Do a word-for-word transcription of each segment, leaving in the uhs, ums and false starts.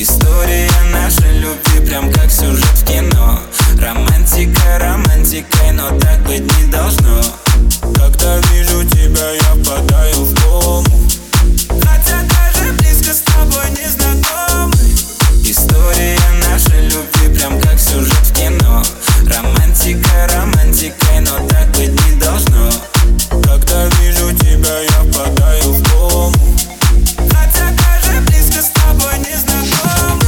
История нашей любви прям как сюжет в кино. Романтика романтикой, но так быть не должно. Когда вижу тебя, я впадаю в кому, хотя даже близко с тобой не знакомы. История нашей любви прям как сюжет в кино. Романтика романтикой, но так быть не должно. Когда вижу тебя, я впадаю в кому, хотя даже близко с тобой не знакомы.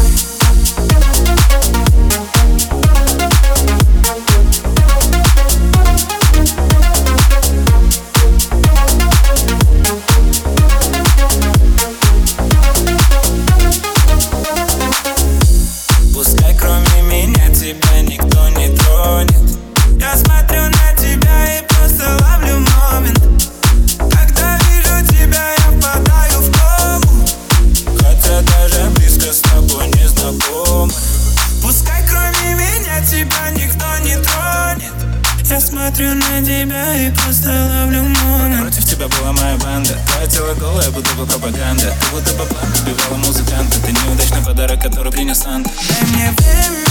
Пускай кроме меня тебя никто не тронет. Я смотрю на тебя и просто ловлю момент. Когда вижу тебя, я впадаю в кому, хотя даже близко с тобой не знакомы. Пускай кроме меня тебя никто не тронет. Я смотрю на тебя и просто ловлю момент. Против тебя была моя банда. Твое тело голое, будто бы пропаганда. Ты будто бы план убивала музыканта. Ты неудачный подарок, который принес Санта. Дай мне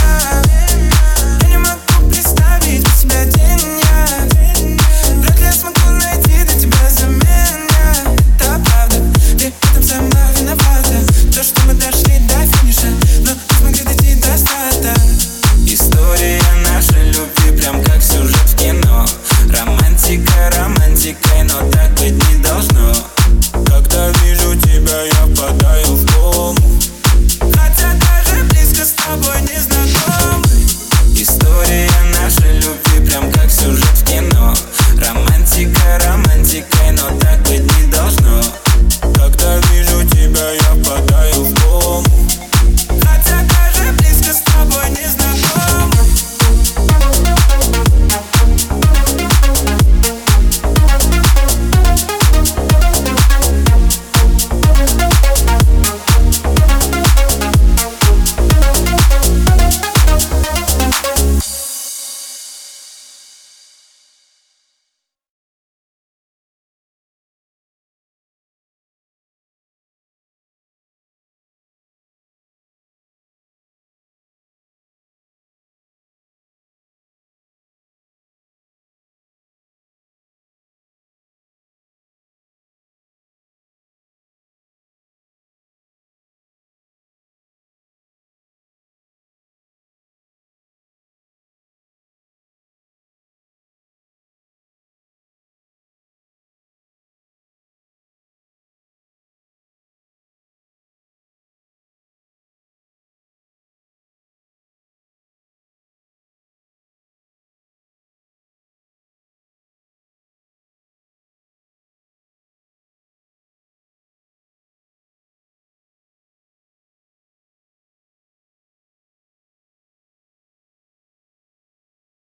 время, я не могу представить без тебя день. Я вряд ли я смогу